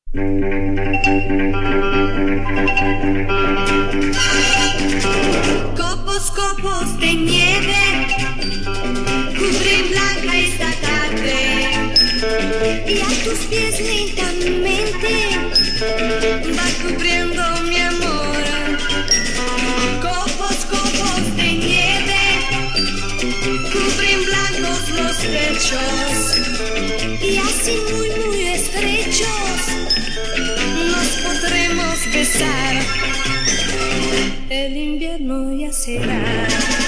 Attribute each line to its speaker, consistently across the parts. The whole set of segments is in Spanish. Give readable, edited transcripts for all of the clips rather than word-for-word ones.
Speaker 1: Copos, copos de nieve cubren blanca esta tarde y a tus pies lentamente va cubriendo mi amor. Copos, copos de nieve cubren blancos los techos y así muy, muy estrechos nos podremos besar. El invierno ya será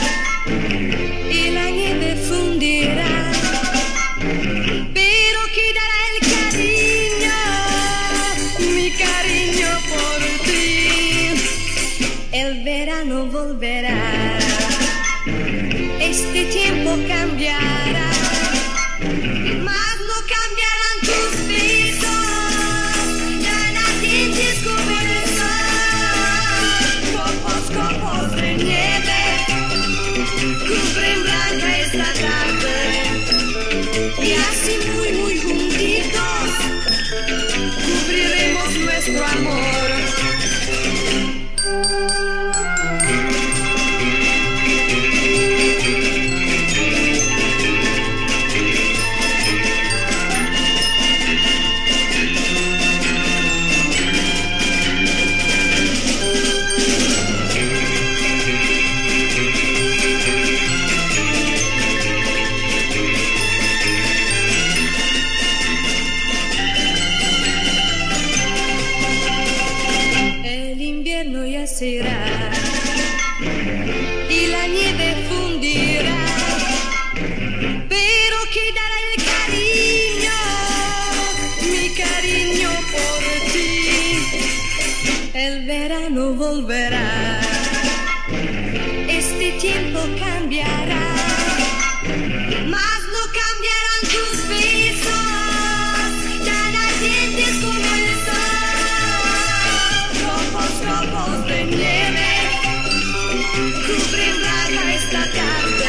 Speaker 1: y la nieve fundirá, pero quedará el cariño, mi cariño por ti. El verano volverá, este tiempo cambiará, mas no cambiarán tus besos, tan ardientes como el sol. Copos, copos de nieve cubren blanca esta tarde y así muy, muy juntitos cubriremos nuestro amor. Ya será y la nieve fundirá, pero quedará el cariño, mi cariño por ti. El verano volverá, este tiempo cambiará, mas no cambiarán tus besos, tan ardientes como el sol. Copos, copos de nieve cubren blanca esta tarde